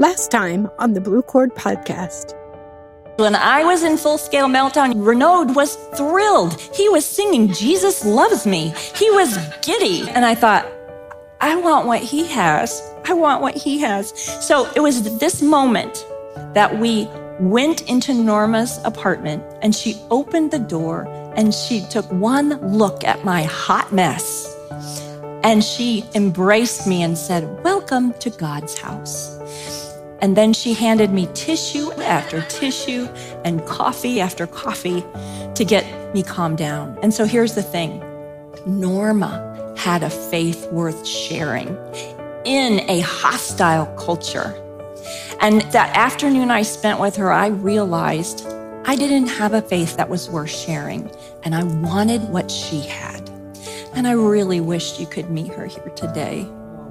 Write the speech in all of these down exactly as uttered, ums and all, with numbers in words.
Last time on the Blue Cord Podcast. When I was in full-scale meltdown, Renaud was thrilled. He was singing, "Jesus loves me." He was giddy. And I thought, I want what he has. I want what he has. So it was this moment that we went into Norma's apartment, and she opened the door and she took one look at my hot mess. And she embraced me and said, "Welcome to God's house." And then she handed me tissue after tissue and coffee after coffee to get me calmed down. And so here's the thing. Norma had a faith worth sharing in a hostile culture. And that afternoon I spent with her, I realized I didn't have a faith that was worth sharing, and I wanted what she had. And I really wished you could meet her here today.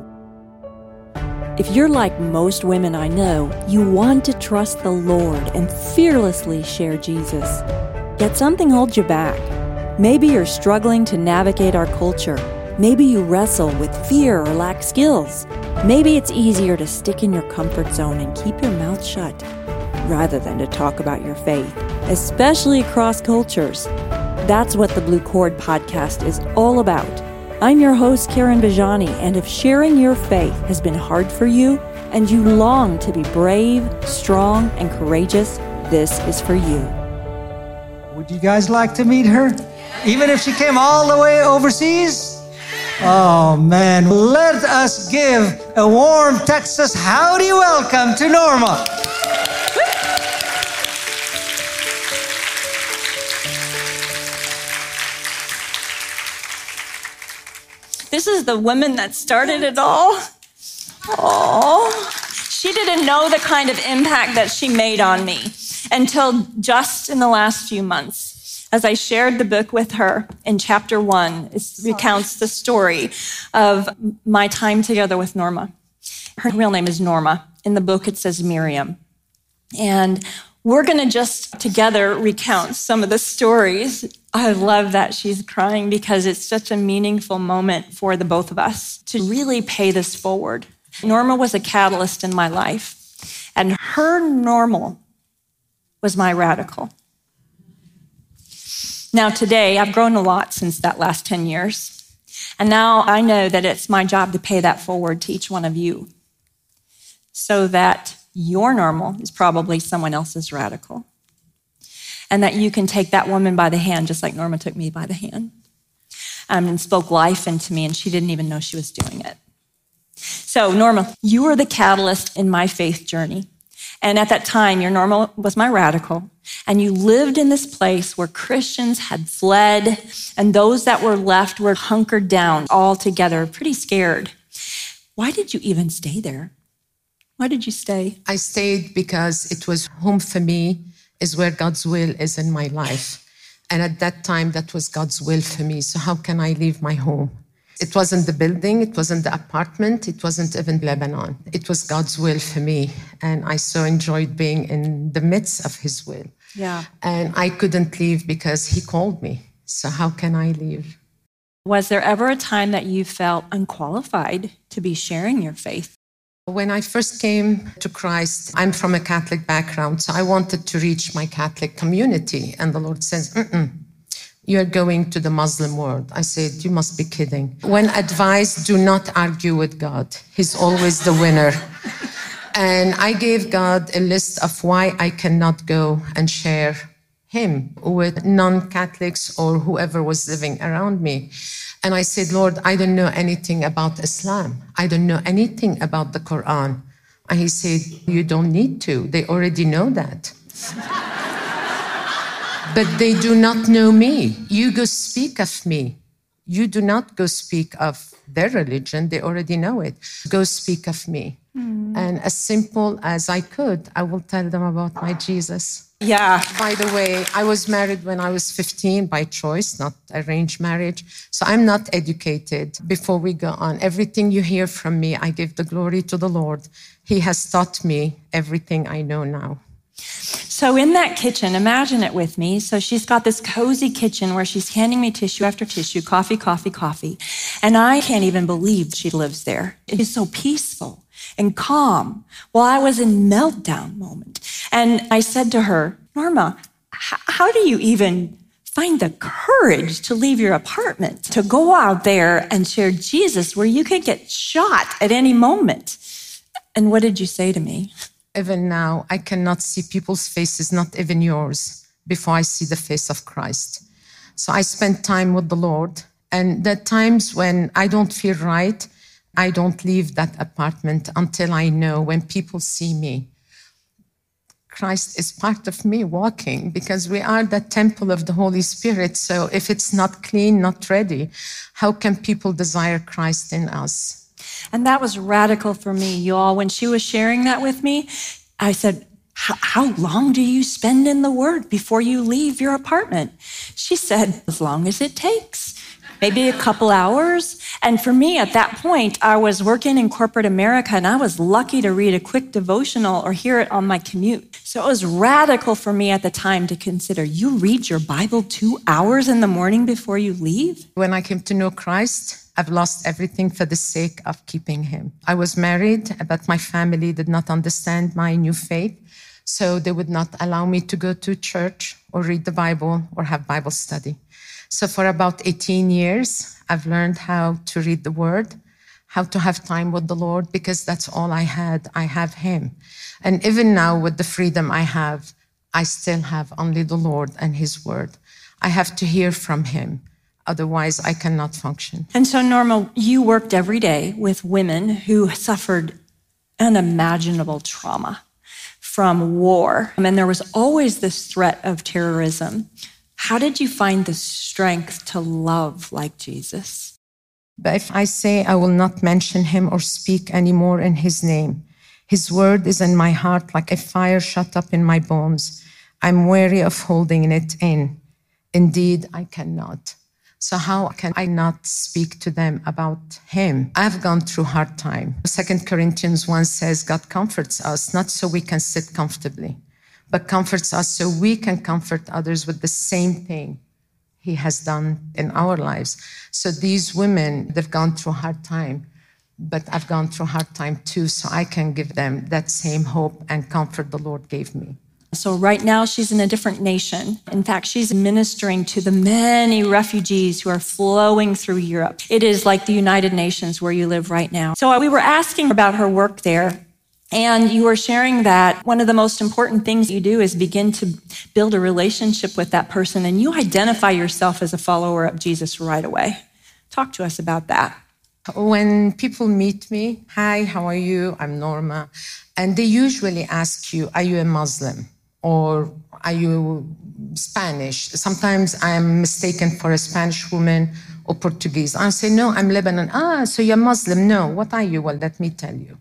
If you're like most women I know, you want to trust the Lord and fearlessly share Jesus. Yet something holds you back. Maybe you're struggling to navigate our culture. Maybe you wrestle with fear or lack skills. Maybe it's easier to stick in your comfort zone and keep your mouth shut, rather than to talk about your faith, especially across cultures. That's what the Blue Cord Podcast is all about. I'm your host, Karen Bajani, and if sharing your faith has been hard for you and you long to be brave, strong, and courageous, this is for you. Would you guys like to meet her? Even if she came all the way overseas? Oh man, let us give a warm Texas howdy welcome to Norma. This is the woman that started it all. Oh, she didn't know the kind of impact that she made on me until just in the last few months. As I shared the book with her in chapter one, it recounts the story of my time together with Norma. Her real name is Norma. In the book, it says Miriam. And we're going to just together recount some of the stories. I love that she's crying because it's such a meaningful moment for the both of us to really pay this forward. Norma was a catalyst in my life, and her normal was my radical. Now today, I've grown a lot since that last ten years, and now I know that it's my job to pay that forward to each one of you so that your normal is probably someone else's radical. And that you can take that woman by the hand, just like Norma took me by the hand, um, and spoke life into me, and she didn't even know she was doing it. So, Norma, you were the catalyst in my faith journey. And at that time, your Norma was my radical, and you lived in this place where Christians had fled, and those that were left were hunkered down all together, pretty scared. Why did you even stay there? Why did you stay? I stayed because it was home for me, is where God's will is in my life. And at that time, that was God's will for me. So how can I leave my home? It wasn't the building, it wasn't the apartment, it wasn't even Lebanon. It was God's will for me. And I so enjoyed being in the midst of his will. Yeah. And I couldn't leave because he called me. So how can I leave? Was there ever a time that you felt unqualified to be sharing your faith? When I first came to Christ, I'm from a Catholic background, so I wanted to reach my Catholic community. And the Lord says, mm-mm, you're going to the Muslim world. I said, you must be kidding. When advised, do not argue with God. He's always the winner. And I gave God a list of why I cannot go and share him with non-Catholics or whoever was living around me. And I said, Lord, I don't know anything about Islam. I don't know anything about the Quran. And he said, you don't need to. They already know that. But they do not know me. You go speak of me. You do not go speak of their religion. They already know it. Go speak of me. Mm. And as simple as I could, I will tell them about my Jesus. Yeah. By the way, I was married when I was fifteen by choice, not arranged marriage. So I'm not educated. Before we go on, everything you hear from me, I give the glory to the Lord. He has taught me everything I know now. So in that kitchen, imagine it with me. So she's got this cozy kitchen where she's handing me tissue after tissue, coffee, coffee, coffee. And I can't even believe she lives there. It is so peaceful. and calm while I was in meltdown moment. And I said to her, Norma, h- how do you even find the courage to leave your apartment, to go out there and share Jesus where you could get shot at any moment? And what did you say to me? Even now, I cannot see people's faces, not even yours, before I see the face of Christ. So I spend time with the Lord. And there are times when I don't feel right, I don't leave that apartment until I know when people see me, Christ is part of me walking, because we are the temple of the Holy Spirit. So if it's not clean, not ready, how can people desire Christ in us? And that was radical for me, y'all. When she was sharing that with me, I said, how long do you spend in the Word before you leave your apartment? She said, as long as it takes. Maybe a couple hours. And for me, at that point, I was working in corporate America, and I was lucky to read a quick devotional or hear it on my commute. So it was radical for me at the time to consider, you read your Bible two hours in the morning before you leave? When I came to know Christ, I've lost everything for the sake of keeping him. I was married, but my family did not understand my new faith. So they would not allow me to go to church or read the Bible or have Bible study. So for about eighteen years, I've learned how to read the Word, how to have time with the Lord, because that's all I had. I have him. And even now, with the freedom I have, I still have only the Lord and his Word. I have to hear from him. Otherwise, I cannot function. And so, Norma, you worked every day with women who suffered unimaginable trauma from war. And there was always this threat of terrorism. How did you find the strength to love like Jesus? But if I say I will not mention him or speak anymore in his name, his word is in my heart like a fire shut up in my bones. I'm weary of holding it in. Indeed, I cannot. So how can I not speak to them about him? I've gone through hard time. Second Corinthians one says, God comforts us, not so we can sit comfortably, but comforts us so we can comfort others with the same thing he has done in our lives. So these women, they've gone through a hard time, but I've gone through a hard time too, so I can give them that same hope and comfort the Lord gave me. So right now she's in a different nation. In fact, she's ministering to the many refugees who are flowing through Europe. It is like the United Nations where you live right now. So we were asking about her work there. And you were sharing that one of the most important things you do is begin to build a relationship with that person, and you identify yourself as a follower of Jesus right away. Talk to us about that. When people meet me, hi, how are you? I'm Norma. And they usually ask you, are you a Muslim? Or are you Spanish? Sometimes I'm mistaken for a Spanish woman or Portuguese. I say, no, I'm Lebanon. Ah, so you're Muslim. No, what are you? Well, let me tell you.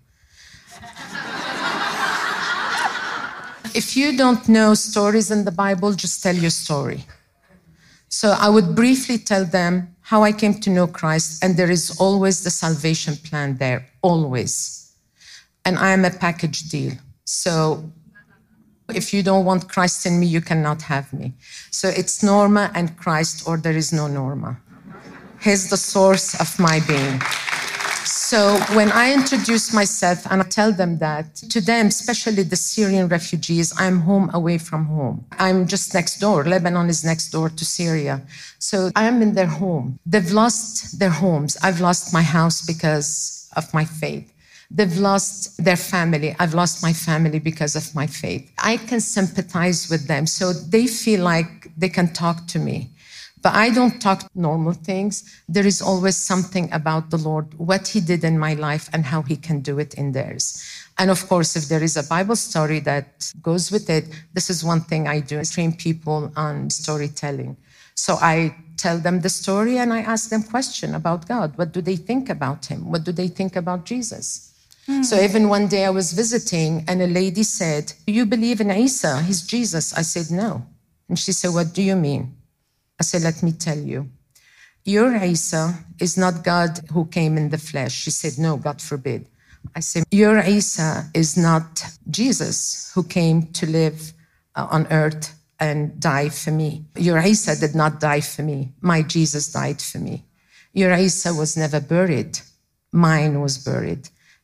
If you don't know stories in the Bible, just tell your story. So I would briefly tell them how I came to know Christ, and there is always the salvation plan there, always. And I am a package deal. So if you don't want Christ in me, you cannot have me. So it's Norma and Christ, or there is no Norma. He's the source of my being. So when I introduce myself and I tell them that, to them, especially the Syrian refugees, I'm home away from home. I'm just next door. Lebanon is next door to Syria. So I am in their home. They've lost their homes. I've lost my house because of my faith. They've lost their family. I've lost my family because of my faith. I can sympathize with them. So they feel like they can talk to me. But I don't talk normal things. There is always something about the Lord, what he did in my life and how he can do it in theirs. And of course, if there is a Bible story that goes with it, this is one thing I do, I train people on storytelling. So I tell them the story and I ask them questions about God. What do they think about him? What do they think about Jesus? Mm. So even one day I was visiting and a lady said, do you believe in Isa? He's Jesus. I said, no. And she said, what do you mean? I said, let me tell you. Your Isa is not God who came in the flesh. She said, no, God forbid. I said, your Isa is not Jesus who came to live uh, on earth and die for me. Your Isa did not die for me. My Jesus died for me. Your Isa was never buried. Mine was buried.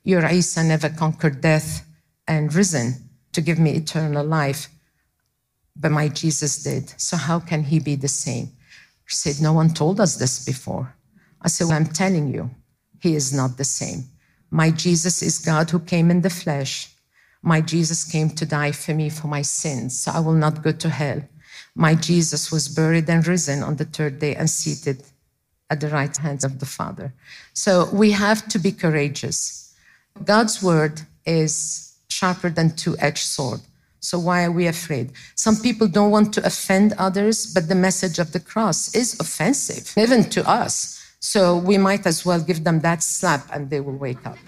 Your Isa never conquered death and risen to give me eternal life, but my Jesus did. So how can he be the same? She said, no one told us this before. I said, well, I'm telling you, he is not the same. My Jesus is God who came in the flesh. My Jesus came to die for me for my sins, so I will not go to hell. My Jesus was buried and risen on the third day and seated at the right hand of the Father. So we have to be courageous. God's word is sharper than two-edged sword. So why are we afraid? Some people don't want to offend others, but the message of the cross is offensive, even to us. So we might as well give them that slap and they will wake up.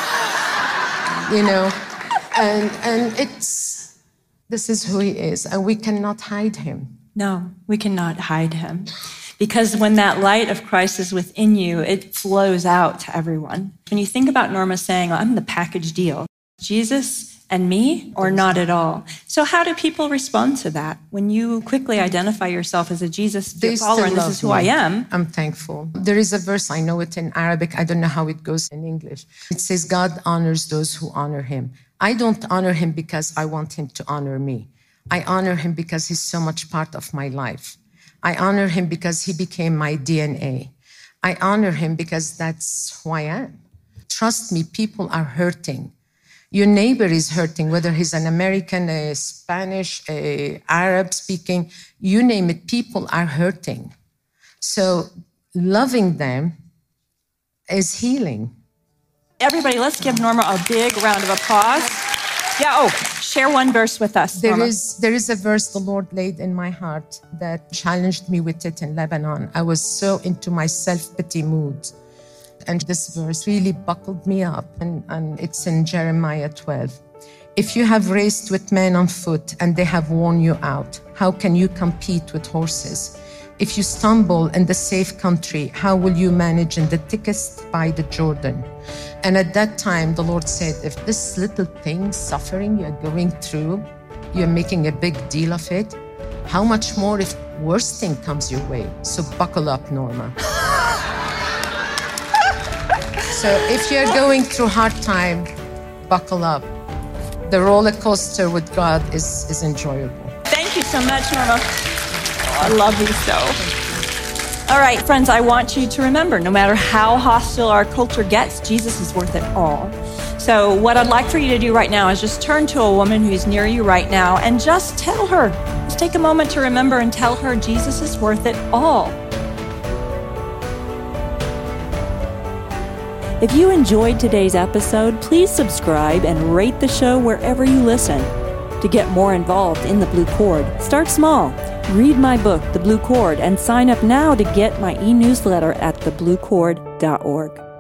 You know, and, and it's, this is who he is, and we cannot hide him. No, we cannot hide him. Because when that light of Christ is within you, it flows out to everyone. When you think about Norma saying, I'm the package deal, Jesus and me, or not at all. So how do people respond to that? When you quickly identify yourself as a Jesus follower, and this is who me. I am. I'm thankful. There is a verse, I know it in Arabic, I don't know how it goes in English. It says, God honors those who honor him. I don't honor him because I want him to honor me. I honor him because he's so much part of my life. I honor him because he became my D N A. I honor him because that's who I am. Trust me, people are hurting. Your neighbor is hurting, whether he's an American, a Spanish, a Arab speaking, you name it, people are hurting. So loving them is healing. Everybody, let's give Norma a big round of applause. Yeah, oh, share one verse with us, There Norma. is, there is a verse the Lord laid in my heart that challenged me with it in Lebanon. I was so into my self-pity mood. And this verse really buckled me up, and, and it's in Jeremiah twelve. If you have raced with men on foot and they have worn you out, how can you compete with horses? If you stumble in the safe country, how will you manage in the thickest by the Jordan? And at that time, the Lord said, if this little thing, suffering you're going through, you're making a big deal of it, how much more if worse thing comes your way? So buckle up, Norma. So if you're going through hard time, buckle up. The roller coaster with God is, is enjoyable. Thank you so much, Norma. Oh, I love you so. All right, friends, I want you to remember, no matter how hostile our culture gets, Jesus is worth it all. So what I'd like for you to do right now is just turn to a woman who's near you right now and just tell her, just take a moment to remember and tell her Jesus is worth it all. If you enjoyed today's episode, please subscribe and rate the show wherever you listen. To get more involved in the Blue Cord, start small. Read my book, The Blue Cord, and sign up now to get my e-newsletter at the blue cord dot org.